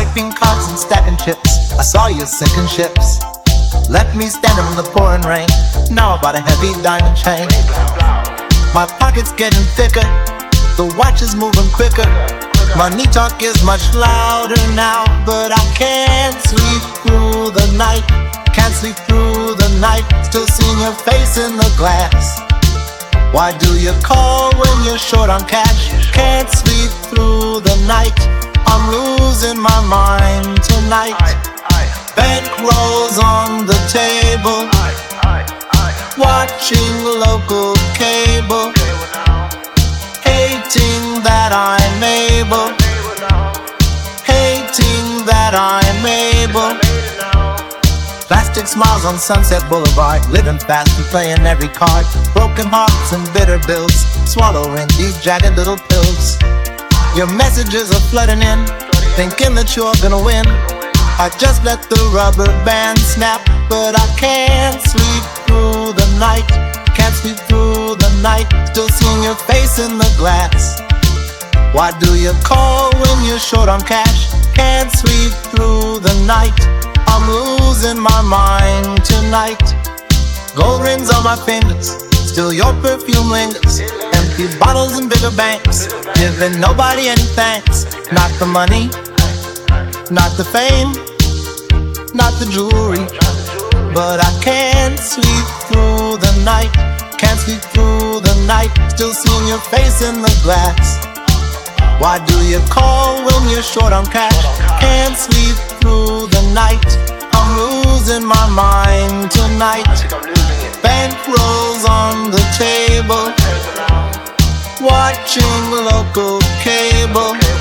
Swiping cards and stacking chips, I saw you sinking ships. Left me standing in the pouring rain. Now I bought a heavy diamond chain. My pocket's getting thicker, the watch is moving quicker. Money talk is much louder now, but I can't sleep through the night. Can't sleep through the night, still seeing your face in the glass. Why do you call when you're short on cash? Can't sleep through the night, I'm losing my mind tonight. Bankrolls on the table, watching local cable, hating that I'm able, hating that I'm able. Plastic smiles on Sunset Boulevard, living fast and playing every card. Broken hearts and bitter bills, swallowing these jagged little pills. Your messages are flooding in, thinking that you're gonna win. I just let the rubber band snap, but I can't sleep through the night. Can't sleep through the night, still seeing your face in the glass. Why do you call when you're short on cash? Can't sleep through the night, I'm losing my mind tonight. Gold rings on my fingers, still your perfume lingers. Empty bottles and bigger banks, giving nobody any thanks. Not the money, not the fame, not the jewelry, but I can't sleep through the night. Can't sleep through the night, still seeing your face in the glass. Why do you call when you're short on cash? Can't sleep through the night, I'm losing my mind tonight. Bankrolls on the table, watching local cable,